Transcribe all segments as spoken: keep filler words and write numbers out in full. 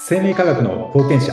生命科学の冒険者。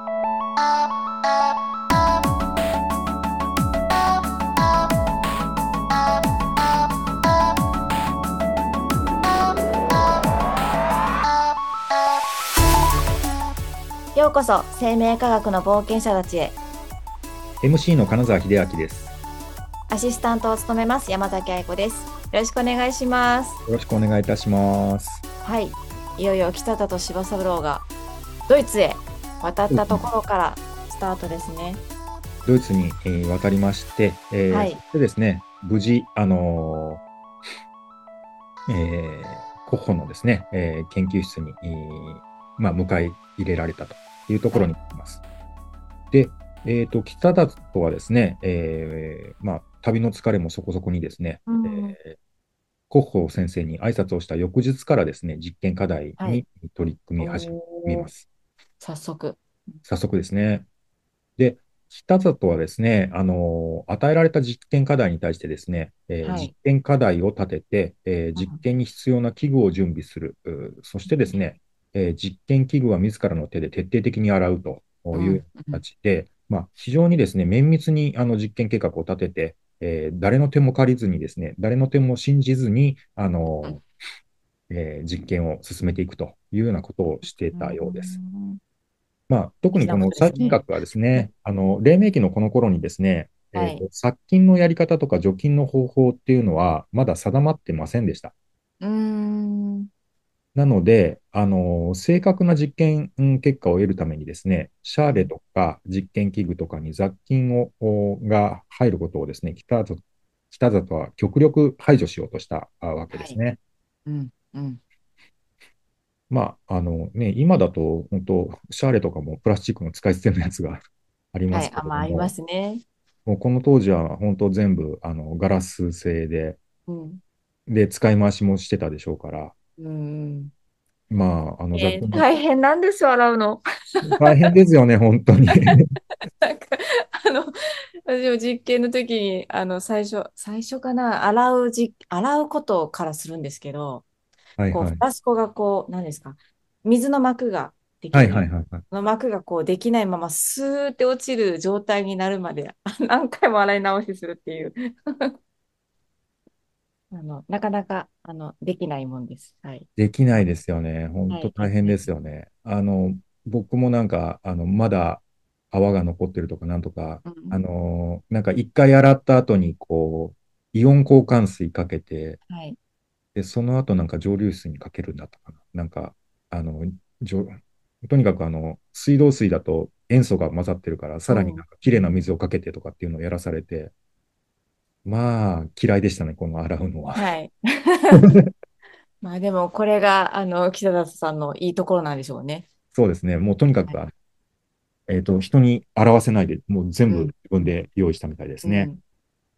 ようこそ生命科学の冒険者たちへ。 エムシー の金沢秀明です。 アシスタントを務めます山崎愛子です。よろしくお願いします。 よろしくお願いいたします。 はい、いよいよ北里柴三郎がドイツへ渡ったところからスタートですね。 ドイツに、えー渡りまして、えーはいそしてですね、無事、あのーえーコッホのですね、えー研究室に、えーまあ、迎え入れられたというところになります。で、えーと、北里はですね、えーまあ、旅の疲れもそこそこにですね、 うんえーコッホ先生に挨拶をした翌日からですね、実験課題はいに取り組み始めおーます。 早速。 早速ですね。で、北里はですね、あの、与えられた実験課題に対してですね、えー実はい験課題を立てて、えーうん実験に必要な器具を準備する。うそしてですね、えー実験器具は自らの手で徹底的に洗うといううんうん形で、まあ、非常にですね、綿密にあの実験計画を立てて、えー誰の手も借りずにですね、誰の手も信じずに、あの、えー実験を進めていくというようなことをしていうたようです。 んまあ、特にこ大事なこの細菌とですね。 学はですね、あの、黎明期のこの頃にですね、えーはい。 と、殺菌のやり方とか除菌の方法っていうのはまだ定まってませんでした。 うーんなので、あの、正確な実験うん結果を得るためにですね、シャーレとか実験器具とかに雑菌をおが入ることをですね、北里北里は極力排除しようとしたあわけではいすね。 うんうんまあ、あのね、今だと、本当、シャーレとかもプラスチックの使い捨てのやつがありますけはいあまあありまれども、 すね。 もうこの当時は本当全部あのガラス製で、 うんで、使い回しもしてたでしょうから、 うんまあ、あの雑えー菌も大変なんですよ、洗うの。 大変ですよね、本当に。 なんか、あの、私も実験の時に、あの、最初、最初かな、洗うじ、洗うことからするんですけど、こう、フはいはい。 ラスコがこう、何ですか、水の膜ができはいるじゃん。 はいはいはい。 その膜がこう、できないまま、スーって落ちる状態になるまで、何回も洗い直しするっていう、あの、なかなか、あの、できないもんです。はい。 できないですよね。本はい、 当大変でできない。 すよね。あの、僕もなんか、あの、まだ泡が残ってるとかなんとか、あうん。 の、なんか一回洗った後に、こう、イオン交換水かけて、 はい。 で、その後なんか蒸留水にかけるんだったかな。なんか、あの、じょとにかくあの、水道水だと塩素が混ざってるから、さうん。 らになんか綺麗な水をかけてとかっていうのをやらされて、まあ、嫌いでしたね、この洗うのは。 はい。まあでもこれがあの北里さんのいいところなんでしょうね。 そうですね、もうとにかはいく、えっと、人に洗わせないで、もう全部うん。 自分で用意したみたいですね。 うん。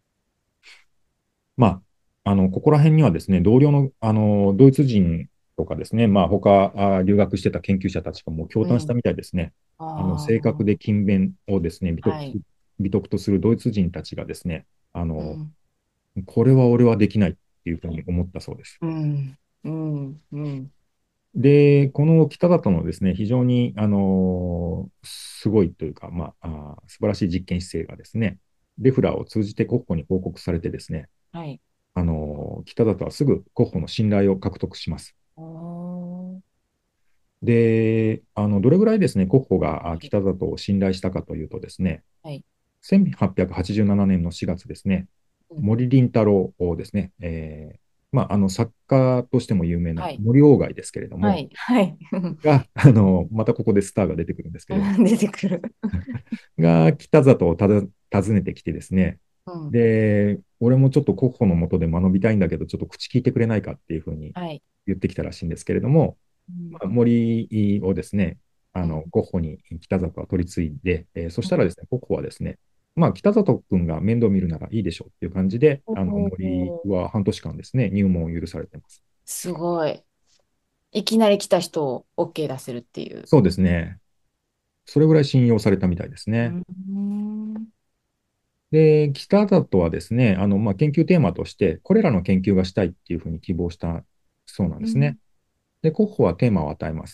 まあ、あの、ここら辺にはですね、同僚の、あの、ドイツ人とかですね、まあ、他、あ留学してた研究者たちがもう驚うん。 嘆したみたいですね。あの、 あ正確で勤勉をですね、美あ、 徳、 はい。 美徳とするドイツ人たちがですね、あの、 うん。 これは俺はできないっていうふうに思ったそうです。 うん。うん。うん。 で、この北里のですね、非常に、あのすごいというか、まあ、あ素晴らしい実験姿勢がですね、レフラーを通じてコッホに報告されてですね、 はい。 あの北里はすぐコッホの信頼を獲得します。 おーで、あの、どれぐらいですね、コッホがあはい。 北里を信頼したかというとですね、 はい。 せんはっぴゃくはちじゅうななねんのしがつですね、 うん。 森林太郎をですね、えーまあ、あの作家としても有名なはい。 森鴎外ですけれども、 はい。はい。 が、あの、またここでスターが出てくるんですけど、 出てくる。 が北里をただ訪ねてきてですね、 うん。 で、俺もちょっとコッホのもとで学びたいんだけど、ちょっと口聞いてくれないかっていうふうにはい。 言ってきたらしいんですけれども、 うん。 まあ、森をですね、あうん。 の、ゴッホに北里は取り継いで、えーそしたらですね、ゴッホはですね、まあ、北里君が面倒見るならいいでしょうっていう感じで、 おあの、森ーは半年間ですね、入門を許されています。 すごい。いきなり来た人を OK 出せるっていう。 そうですね。それぐらい信用されたみたいですね。 うん。 で、北里はですね、あの、まあ、研究テーマとして、これらの研究がしたいっていうふうに希望したそうなんうん。 ですね。で、ゴッホはテーマを与えます。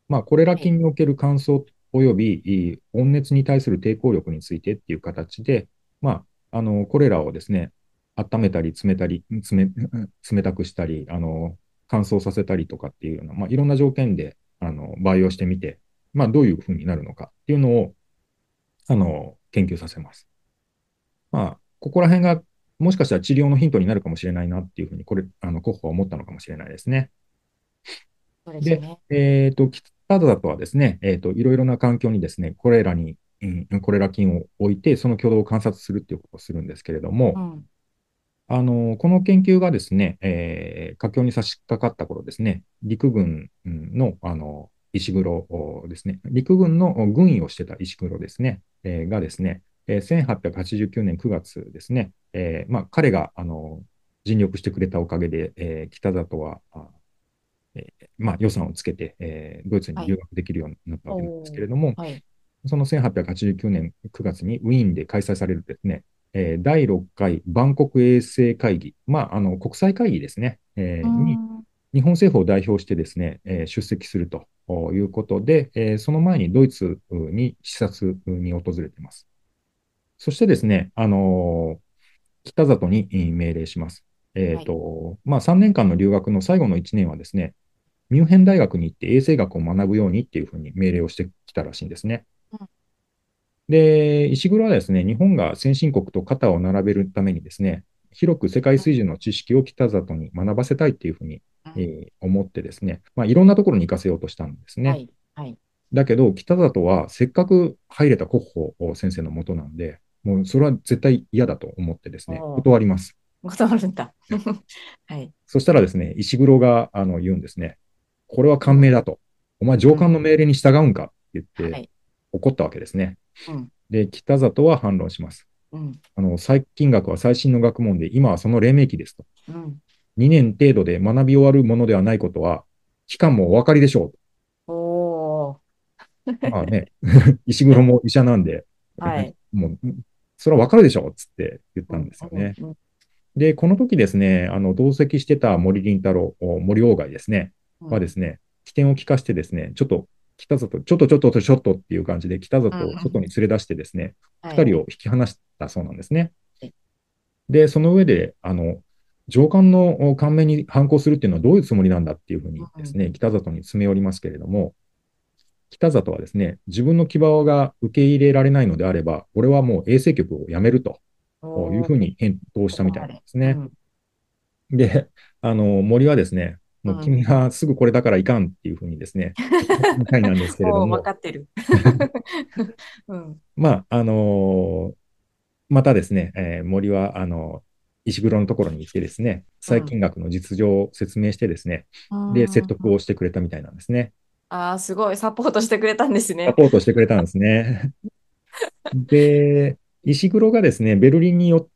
まあ、コレラはい。 菌における乾燥及び温熱に対する抵抗力についてっていう形で、まあ、あのコレラをですね、温めたり冷たり、冷冷たくしたり、あの乾燥させたりとかっていうような、まあ、いろんな条件であの培養してみて、まあ、どういうふうになるのかっていうのをあの研究させます。まあ、ここら辺がもしかしたら治療のヒントになるかもしれないなっていうふうに、これ、あの、コッホは思ったのかもしれないですね。で、 そうですね。 えっと、キタダとはですね、えっと、いろいろな環境にですね、これらに、うん、これら菌を置いて、その挙動を観察するっていうことをするんですけれども、 うん。 あの、この研究がですね、えー、佳境に差し掛かった頃ですね、陸軍の、あの、石黒ですね、陸軍の軍医をしてた石黒ですね、えーがですね、えーせんはっぴゃくはちじゅうきゅうねんくがつですね、えーまあ、彼が、あの、尽力してくれたおかげで、えー北里は、あえーまあ、予算をつけて、えードイツにはい。 留学できるようになったわけなんですけおー。 れども、 はい。 そのせんはっぴゃくはちじゅうきゅうねんくがつにウィーンで開催されるですね、えーだいろっかい万国衛生会議、まあ、あの国際会議ですね、えうーーにん。 日本政府を代表してですね、えー出席するということで、えーその前にドイツに視察に訪れています。そしてですね、あのー北里に命令します。えっ、 はい。 と、まあ、さんねんかんの留学の最後のいちねんはですね、ミュンヘン大学に行って衛生学を学ぶようにっていうふうに命令をしてきたらしいんですね。 うん。 で、石黒はですね、日本が先進国と肩を並べるためにですね、広く世界うん。 水準の知識を北里に学ばせたいっていうふうに、 うん。 えー思ってですね、まあ、いろんなところに行かせようとしたんですね。 はい。はい。 だけど、北里はせっかく入れた国保先生のもとなんで、もうそれは絶対嫌だと思ってですね、 おー。 断ります。 ことあるんだ。はい。 そしたらですね、石黒があの言うんですね、これはうん。 感銘だと。お前上うん。 官の命令に従うんかって言ってはい。 怒ったわけですね。 うん。 で、北里は反論します。 うん。 あの、最近学は最新の学問で、今はその黎明期ですと。 うん。 にねん程度で学び終わるものではないことは、期間もお分かりでしょおー。 う。まあね、石黒も医者なんで、 はい。 もう、それは分かるでしょうっつって言ったんうん。うん。 ですよね。 うん。 で、この時ですね、あの、同席してた森林太郎、森鴎外ですね、 うん。 はですね、起点を聞かしてですね、ちょっと、北里、ちょっとちょっとちょっとっていう感じで、北うん。 里を外に連れ出してですね、 はい。 二人を引き離したそうなんですね。 はい。 で、その上で、あの、上官の官命に反抗するっていうのはどういうつもりなんだっていうふうにうん。 ですね、北里に詰め寄りますけれども、北里はですね、自分の牙が受け入れられないのであれば、俺はもう衛生局を辞めるというおー。 ふうに返答したみたいなんで断れ。 すね。 うん。 で、あの、森はですね、もううん。 君がすぐこれだからいかんっていうふうにですね、みたいなんですけれどもう分も、 かってる。うん。 まあ、あのまたですね、えー森は、あの、石黒のところに行ってですね、 うん。 細菌学の実情を説明してですね、 うで、説ん。 得をしてくれたみたいなんですね。 ああ、すごい。サポートしてくれたんですね。 サポートしてくれたんですね。で、石黒がですね、ベルリンに寄った、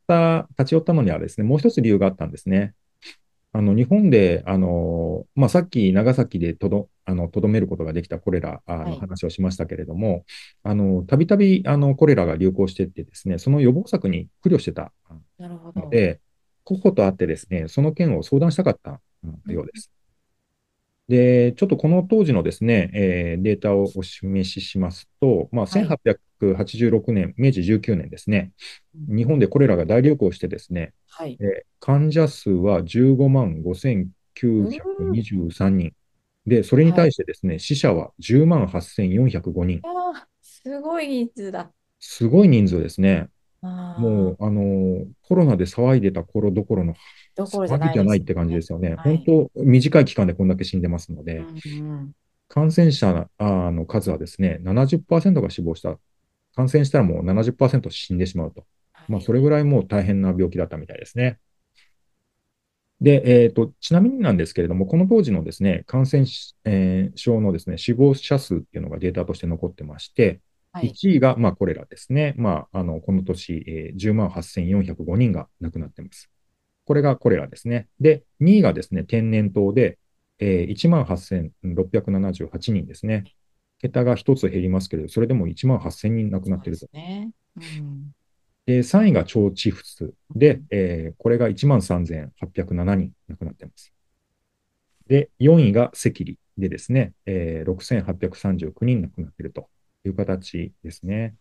立ち寄ったのにはですね、もう一つ理由があったんですね。あの、日本で、あの、まあ、さっき長崎でとど、あの、とどめることができたコレラあはい。 の話をしましたけれども、あの、たびたび、あの、コレラが流行していってですね、その予防策に苦慮してたなるほど。 ので、候補と会ってですね、その件を相談したかったうん。 ようです。で、ちょっとこの当時のですね、えーデータをお示ししますと、まあ、 はい。 せんはっぴゃくはちじゅうろくねん、明治じゅうきゅうねんですね、 うん。 日本でこれらが大流行してですね、 はい。 えー患者数はじゅうごまんうごせんきゅうひゃくにじゅうさんにん。で、それにはい。 対してですね、死者はじゅうまんはっせんよんひゃくごにん。 いやー、すごい人数だ。 すごい人数ですね。もああ、 う、あのーコロナで騒いでた頃どころのどころじゃ騒ぎないですじゃないって感じでね。 すよね。 はい。 本当、短い期間でこんだけ死んでますので、 うん。うん。 感染者あの数はですね、ななじゅっパーセントが死亡した。感染したらもうななじゅっパーセント死んでしまうと。まあ、 はい。 それぐらいもう大変な病気だったみたいですね。で、えーと、ちなみになんですけれども、この当時のですね、感染、えー症のですね、死亡者数っていうのがデータとして残ってまして、 はい。 いちいが、まあ、コレラですね。まあ、あの、この年、えー、じゅうまんはっせんよんひゃくごにんが亡くなっています。これがコレラですね。で、にいがですね、天然痘で、えー、いちまんはっせんろっぴゃくななじゅうはちにんですね。桁がひとつ減りますけれど、それでもいちまんはっせんにん亡くなそうでっていると。 すね。うん。 で、さんいが腸チフスで、 うん。 えーこれがいちまんさんぜんはっぴゃくななにん亡くなっています。で、よんいが赤痢。 でですね、えーろくせんはっぴゃくさんじゅうきゅうにん亡くなっているという形ですね。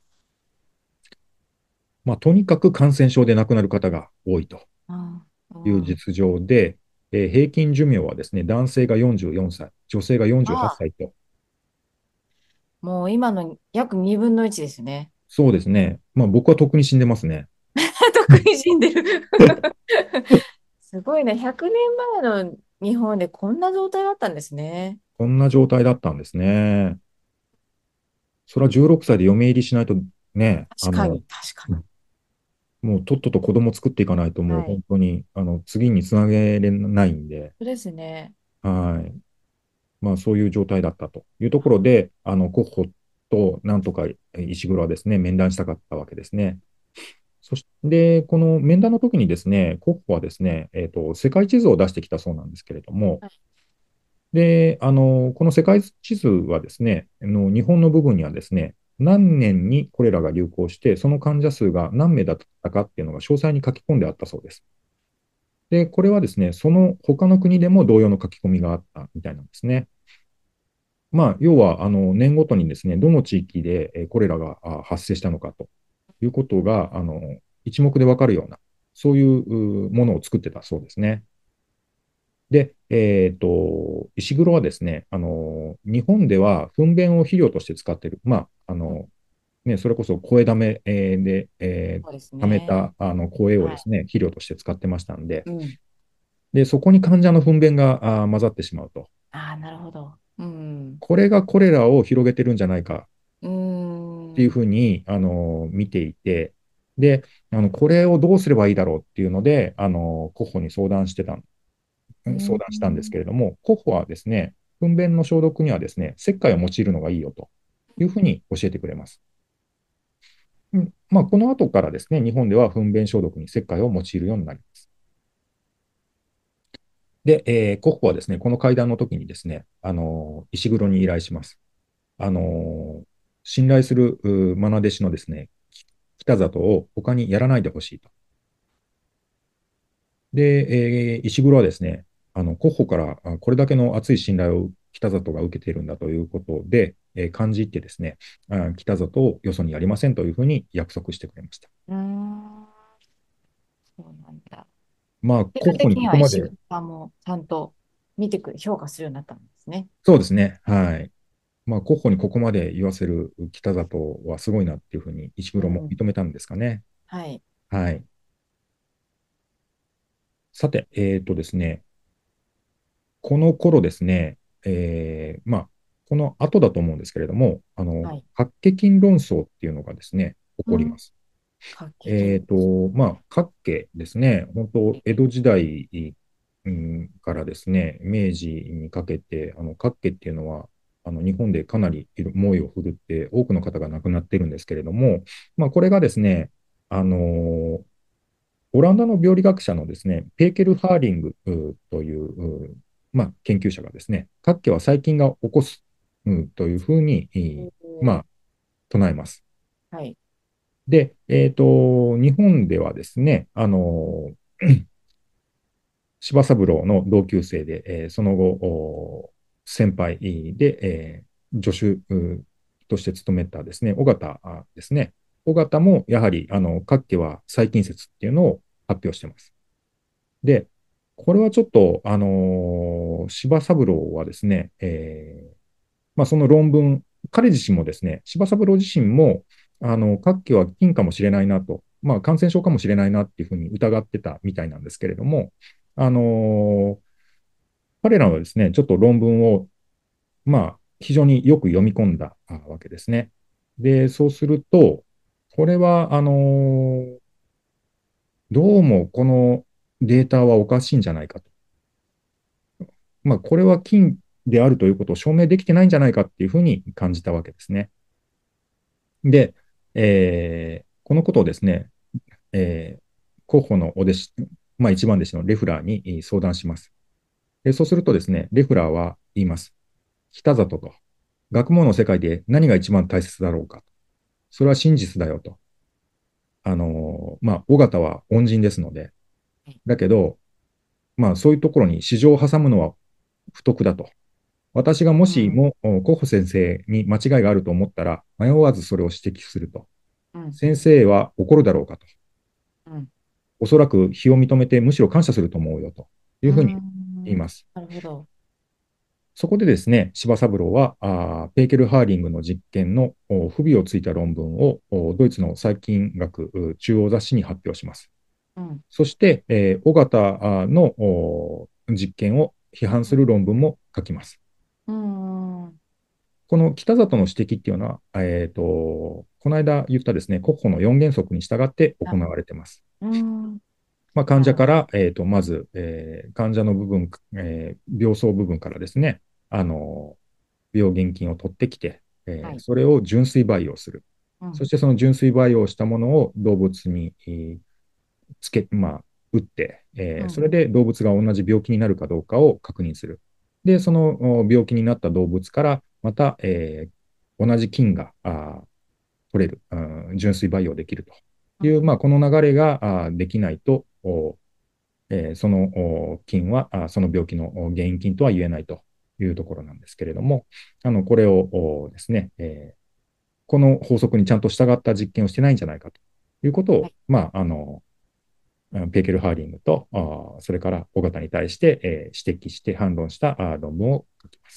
まあ、とにかく感染症で亡くなる方が多いとあいうあ、 実情で、えー平均寿命はですね、男性がよんじゅうよんさい、女性が48 ああ、 歳と、 もう今の約にぶんのいちですね。 そうですね、まあ、僕は特に死んでますね。 特に死んでる。すごいね。ひゃくねんまえの日本でこんな状態だったんですね。 こんな状態だったんですね。それはじゅうろくさいで嫁入りしないとね、あの、 確かに、確かに。 もうとっとと子供作っていかないと、もうはい。 本当に、あの、次につなげれないんで、 そうですね。 はい。まあ、そういう状態だったというところで、あの、ゴッホとなんとか石黒はですね、面談したかったわけですね。そして、この面談の時にですね、ゴッホはですね、えっと、世界地図を出してきたそうなんですけれども、 はい。 で、あの、この世界地図はですね、あの日本の部分にはですね、何年にこれらが流行して、その患者数が何名だったかっていうのが詳細に書き込んであったそうです。で、これはですね、その他の国でも同様の書き込みがあったみたいなんですね。まあ、要は、あの、年ごとにですね、どの地域でえーこれらがあ発生したのかということが、あの、一目でわかるような、そういううものを作ってたそうですね。で、えっと、石黒はですね、あの、日本では糞便を肥料として使っている。まあ、あうん、 の、ね、それこそ声だめえーで、えーそうです溜めね。 たあの声をはい。 ですね、肥料として使ってましたんで、 うん。 で、そこに患者の糞便があ混ざってしまうと。 ああ、なるほど。うん。 これがコレラを広げてるんじゃないかうーっていうん。 ふうに、あの、見ていて、で、あの、これをどうすればいいだろうっていうので、あの、コッホに相談してた、 うー相談したんですん。 けれども、コッホはですね、糞便の消毒にはですね、石灰を用いるのがいいよというふうに教えてくれます。うん、まあ、この後からですね、日本では糞便消毒に石灰を用いるようになります。で、えー、コッホはですね、この会談の時にですね、あの、石黒に依頼します。あの、信頼するう愛弟子のですね、北里を他にやらないでほしいと。で、えー石黒はですね、あの、コッホからあこれだけの熱い信頼を北里が受けているんだということで、えー感じ入ってですね、あ北里をよそにやりませんというふうに約束してくれました。 うーん。そうなんだ。 まあ、 結コッホに果的にはここまで、 石黒さんもちゃんと見てくれ、評価するようになったんですね。 そうですね、はい。まあ、コッホにここまで言わせる北里はすごいなっていうふうに石黒もうん。 認めたんですかね。 はい。 はい。さて、えっとですね、この頃ですね、えーまあ、この後だと思うんですけれども、あの、 はい。 白血菌論争っていうのがですね、起うん。 こります。 活気筋。 えっと、まあ、各家ですね、本当、江戸時代、うん、からですね、明治にかけて、あの各家っていうのは、あの日本でかなり猛威を振るって、多くの方が亡くなっているんですけれども、まあ、これがですね、あのオランダの病理学者のですね、ペーケル・ハーリングという、まあ、研究者がですね、各家は細菌が起こす、というふうに、 おー、 まあ、唱えます。 はい。 で、えっと、日本ではですね、あの、柴三郎の同級生で、えーその後、先輩で、えー助手として務めたですね、尾形ですね。尾形もやはり、あの、各家は細菌説っていうのを発表しています。で、これはちょっと、あのー柴三郎はですね、えーまあ、その論文、彼自身もですね、柴三郎自身も、あの、各家は菌かもしれないなと、まあ、感染症かもしれないなっていうふうに疑ってたみたいなんですけれども、あのー彼らはですね、ちょっと論文を、まあ、非常によく読み込んだわけですね。で、そうすると、これは、あのーどうもこのデータはおかしいんじゃないかと。まあ、これは菌であるということを証明できてないんじゃないかっていうふうに感じたわけですね。で、えーこのことをですね、えー候補のお弟子、まあ、一番弟子のレフラーに相談します。でそうするとですね、レフラーは言います。北里と、学問の世界で何が一番大切だろうか。それは真実だよと。あのーまあ、尾形は恩人ですので、だけど、まあ、そういうところに市場を挟むのは不徳だと。 私がもしうん。 もおコッホ先生に間違いがあると思ったら、迷わずそれを指摘すると。 うん。 先生は怒るだろうかと。 うん。 おそらく非を認めてむしろ感謝すると思うよといううふうに言いん。 ます。 なるほど。 そこでですね、柴三郎はあペーケルハーリングの実験の不備をついた論文をドイツの細菌学中央雑誌に発表します。 うん。 そして、えー、尾形の実験を批判する論文も書きます。 うん。うん。 この北里の指摘っていうのは、えーと、この間言ったですね、コッホのよん原則に従って行われています。 うん。 まあ、患なるほど。 者から、えーと、まず、えー患者の部分、えー病巣部分からですね、あの、病原菌を取ってきて、えーはい。 それを純粋培養する。 うん。 そしてその純粋培養したものを動物に、えーつけ、まあ、打って、えーそうん。 れで動物が同じ病気になるかどうかを確認する。で、その病気になった動物から、また、えー同じ菌があ取れる、うん、純粋培養できるという、まあ、この流れがあできないと、おえーそのお菌はあその病気の原因菌とは言えないというところなんですけれども、あのこれをおですね、えーこの法則にちゃんと従った実験をしてないんじゃないかということを、 はい。 まあ、あのペーケルハーリングと、あそれから尾形に対して、えー指摘して反論したあ論文を書きます。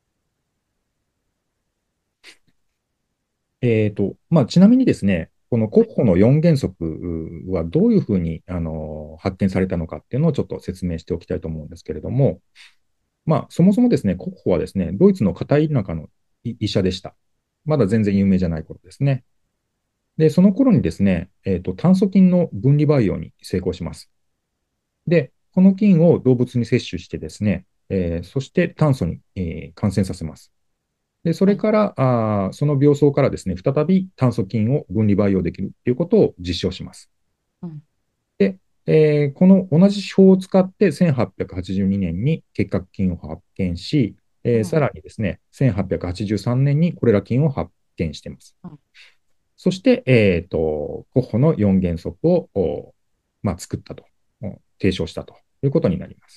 えーとまあ、ちなみにですね、このコッホのよん原則はどういうふうにあの発見されたのかっていうのをちょっと説明しておきたいと思うんですけれども、まあ、そもそもですね、コッホはですね、ドイツの片田舎の医者でした。まだ全然有名じゃない頃ですね。で、その頃にですね、えーと、炭疽菌の分離培養に成功します。で、この菌を動物に摂取してですね、えーそして炭素に、えー感染させます。で、そはい。 れから、あその病巣からですね、再び炭疽菌を分離培養できるということを実証します。 うん。 で、えーこの同じ手法を使ってせんはっぴゃくはちじゅうにねんに結核菌を発見し、えーさうん。 らにですね、せんはっぴゃくはちじゅうさんねんにコレラ菌を発見しています。 うん。 そして、えっ、と、コッホのよん原則を、まあ、作ったと、提唱したということになります。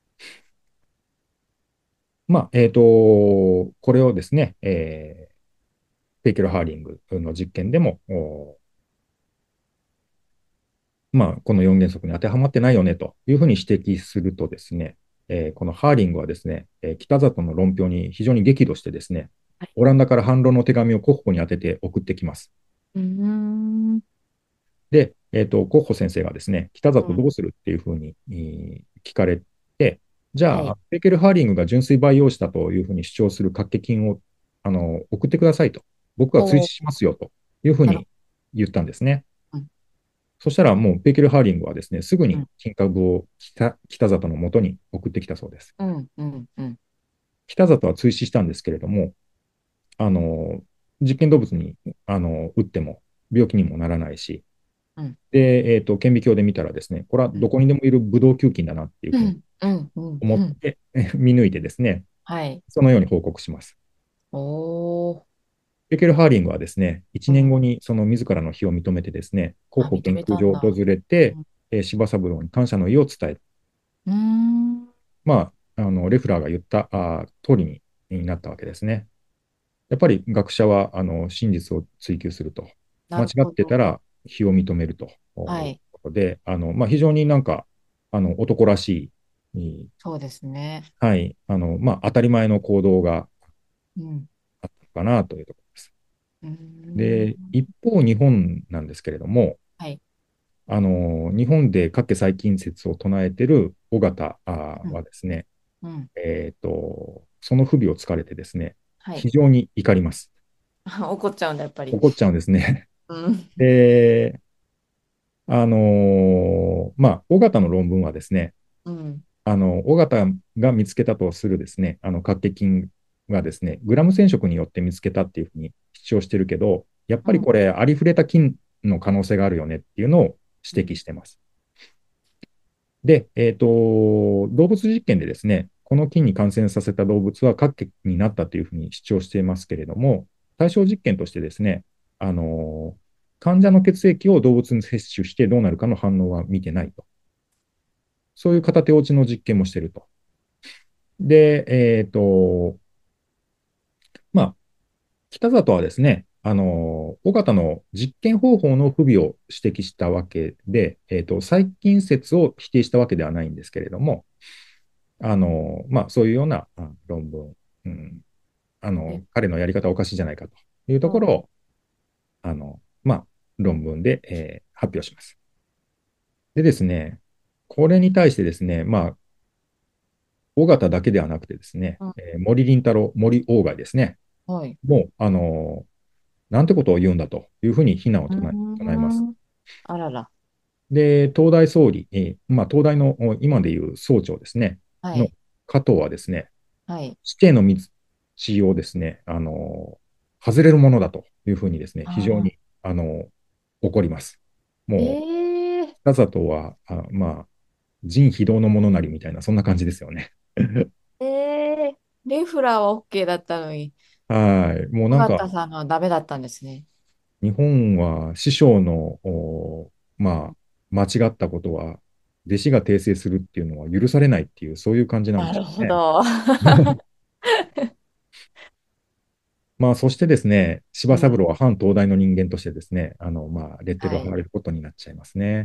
まあ、えっ、と、これをですね、えーペイケル・ハーリングの実験でも、まあ、このよん原則に当てはまってないよねというふうに指摘するとですね、えーこのハーリングはですね、えー北里の論評に非常に激怒してですね、 はい。 オランダから反論の手紙をコッホに宛てて送ってきます。 うーん。 で、えっ、と、コッホ先生がですね、北うん。 里どうするっていうふうに、えー聞かれて、じゃあ、 はい。 ペイケル・ハーリングが純粋培養したというふうに主張する掛け金をあの送ってくださいと、僕は追おー、 試しますよというふうなるほに言ったんですね。 ど。うん。 そしたらもうペイケル・ハーリングはですね、すぐにうん。 金株を北北里のもとに送ってきたそうです。 うん。うん。うん。 北里は追試したんですけれども、あの実験動物にあの打っても病気にもならないし、 うん。 で、えっ、と、顕微鏡で見たらですね、これはうん。 どこにでもいるブドウ球菌だなっていうふうにうん。うん。うん。うん。 思って見抜いてですね、 はい。 そのように報告します。 おー。 ペケル・ハーリングはですね、1 うん。 年後にその自らの非を認めてですね、候あ、 補認研究所を訪めたんだ。 れて、 うん。 えー柴三郎に感謝の意を伝え、 うーん。 まあ、あのレフラーが言ったあ通りにになったわけですね。やっぱり学者はあの真実を追求すると、間違なるほど。 ってたら非を認めるというはい。 ことで、あのまあ、非常になんかあの男らしい、 そうですね。 はい、あのまあ、当たり前の行動がうん。 あったのかなというところです。 うーん。 で、一方、日本なんですけれども、 はい。 あの日本でかけ細菌説を唱えている尾形うん。 はですね、 うん。 えーと、その不備をつかれてですね、 はい。 非常に怒ります。 怒っちゃうんだ、やっぱり。 怒っちゃうんですね。 うん。 で、あのーまあ、尾形の論文はですね、 うん。 あの、尾形が見つけたとするですね、あの、白血菌がですね、グラム染色によって見つけたっていうふうに主張してるけど、やっうん。 ぱりこれ、ありふれた菌の可能性があるよねっていうのを指摘してます。で、えっと、動物実験でですね、この菌に感染させた動物は白血になったというふうに主張していますけれども、対象実験としてですね、あの、患者の血液を動物に摂取してどうなるかの反応は見てないと。そういう片手落ちの実験もしているとで、えっと、まあ、北里はですね、あの、尾形の実験方法の不備を指摘したわけで、えっと、細菌説を否定したわけではないんですけれども、あの、まあ、そういうようなあ論文、うん、あえ、 の、彼のやり方はおかしいじゃないかというとうん。 ころを、あの、まあ、論文で、えー発表します。でですね、これに対してですね、まあ、尾形だけではなくてですね、 うん。 えー森林太郎、森鴎外ですね、 はい。 もう、あのなんてことを言うんだというふうに非難をうー唱え唱えます。 ん。あらら。 で、東大総理、えーまあ、東大の今でいう総長ですね、のはい。 加藤はですね、 はい。 死刑の道をですね、あの外れるものだというふうにですね、非常ああ。 に、あの怒ります。もう、 ええ北里は、あまあ、仁非道のものなりみたいな、そんな感じですよね。 ええレフラーは オーケー だったのに、 はい。もう尾なんか、 形さんのはダメだったんですね。 日本は師匠の、おまあ、間違ったことは、弟子が訂正するっていうのは許されないっていう、そういう感じなんでなるしょうね。 ほど。 まあ、そしてですね、 うん。 柴三郎は反東大の人間としてですね、あの、まあ、レッテルを貼はい。 られることになっちゃいますね。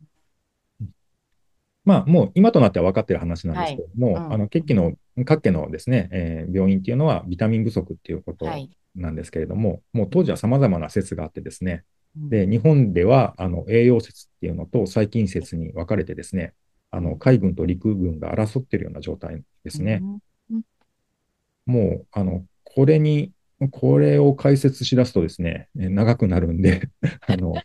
まあ、もう今となっては分かっている話なんですけはい。 れども、あうん。 の、血気の、各家のですね、えー病院っていうのはビタミン不足っていうことはい。 なんですけれども、もう当時は様々な説があってですね、 うん。 で、日本では、あの、栄養説っていうのと細菌説に分かれてですね、あの、 うん。 海軍と陸軍が争っているような状態ですね。 うん。うん。 もう、あの、これに、これを解説しだすとですね、え長くなるんで、あの、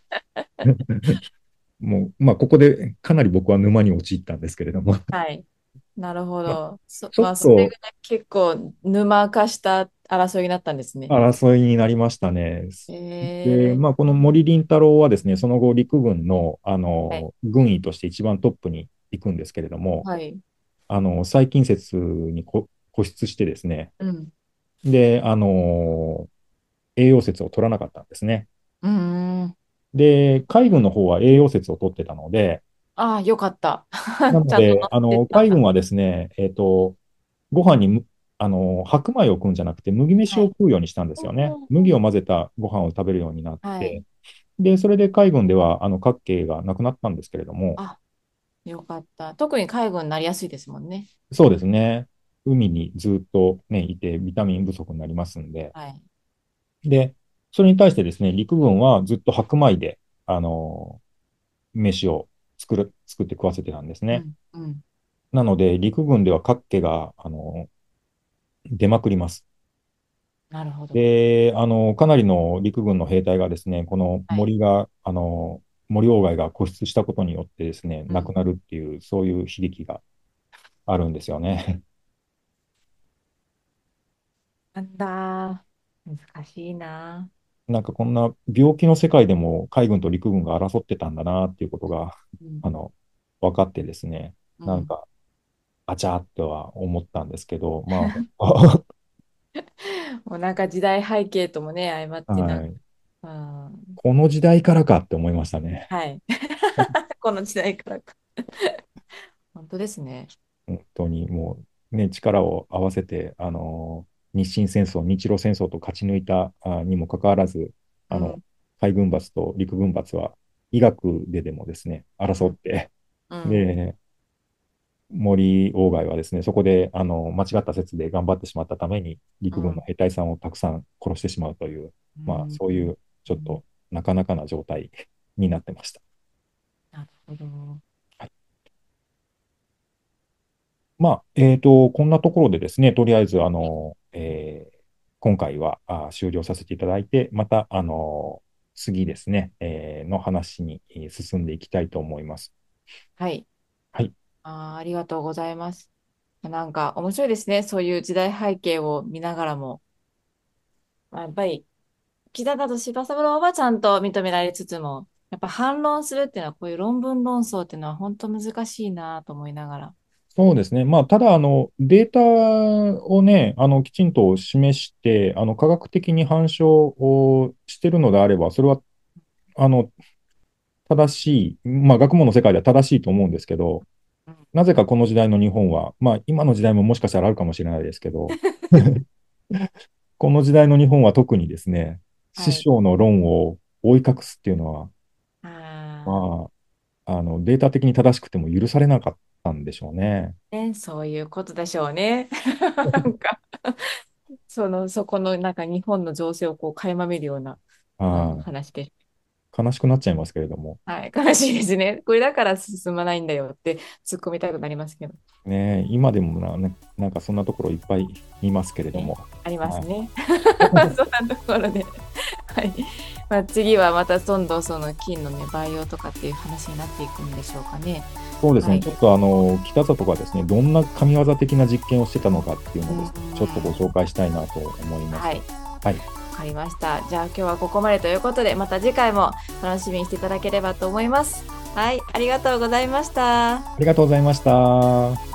もう、まあ、ここでかなり僕は沼に陥ったんですけれども、 はい。なるほまあど。そ、 ちょまあ、それっとが結構沼化した争いになったんですね。 争いになりましたね。で、 ええまあ、この森林太郎はですね、その後、陸軍の、あはい。 の軍医として一番トップに行くんですけれども、 はい。 あの細菌説にこ固執してですね、 うん。 で、あの栄養説を取らなかったんですね。 うーん。 で、海軍の方は栄養説を取ってたので、 ああ、よかった。 なちゃんとので、あ乗ってた。 の海軍はですね、えっと、ご飯にむあの白米を食うんじゃなくて麦飯はい。 を食うようにしたんですうんよね。 うんうん麦を混ぜたご飯を食べるようになっはい。 て、で、それで海軍では、あの、各系がなくなったんですけれども、 あ、よかった。特に海軍になりやすいですもんね。 そうですね。海にずっとね、いて、ビタミン不足になりますんで。 はい。 で、それに対してですね、陸軍はずっと白米で、あの、飯を作る、作って食わせてたんですね。 うん。うん。 なので、陸軍では各家が、あの、出まくります。 なるほど。 で、あの、かなりの陸軍の兵隊がですね、このはい。 森が、あの、森鴎外が固執したことによってですね、 うん。 亡くなるっていう、そういう悲劇があるんですよね。 なんだ。難しいな。 なんかこんな病気の世界でも海軍と陸軍が争ってたんだなっていうことが、 うん。 あの、分かってですね、 うん。 なんか、あちゃーっては思ったんですけど、まあ、 もうなんか時代背景ともね、相まってなんか、 はい。 うん。 この時代からかって思いましたね。 はい。この時代からか。本当ですね。 本当にもう、ね、力を合わせて、あの、日清戦争、日露戦争と勝ち抜いたあにもかかわらず、あの、 うん。 海軍閥と陸軍閥は医学ででもですね、 うん。 争って、 うん。 で、森鴎外はですね、そこであの間違った説で頑張ってしまったために、陸軍のうん。 兵隊さんをたくさん殺してしまうという、まあ、 うん。 そういうちょっとなかなかな状態になってました。 なるほど。 はい、まあ、えっと、こんなところでですね、とりあえず、あの、えー今回はあ終了させていただいて、また、あの、次ですね、えーの話にえー進んでいきたいと思います。 はい。 はい。 あー、ありがとうございます。なんか面白いですね。そういう時代背景を見ながらも。まあ、やっぱり、北里柴三郎はちゃんと認められつつも、やっぱ反論するっていうのは、こういう論文論争っていうのは本当難しいなと思いながら。 そうですね。まあ、ただ、あの、データをね、あの、きちんと示して、あの、科学的に反証をしてるのであれば、それは、あの、正しい、まあ、学問の世界では正しいと思うんですけど、 うん、 なぜかこの時代の日本は、まあ今の時代ももしかしたらあるかもしれないですけど、この時代の日本は特にですね、師はい。 匠の論を覆い隠すっていうのは、 あまあ、あのデータ的に正しくても許されなかったんでしょうね。 あ、ね、そういうことでしょうね。なんか、その、そこの、なんか日本の情勢をこう垣間見るような、うん、 は話で。 い。悲しくなっちゃいますけれども。 はい、悲しいですね。これだから進まないんだよって突っ込みたくなりますけど。 ね、今でもな、ね、なんかそんなところいっぱい見ますけれどね、 も。 ありますはい。 ね。そんなところで。はい。まあ、次はまたどんどんその金のね、培養とかっていう話になっていくんでしょうかね。 そうですね、 はい。 ちょっとあの北里がですね、どんな神業的な実験をしてたのかっていううーのをですね、ちょっとごん。 紹介したいなと思います。 はい。 はい、 わかりました。じゃあ今日はここまでということで、また次回も楽しみにしていただければと思います。はい。ありがとうございました。 ありがとうございました。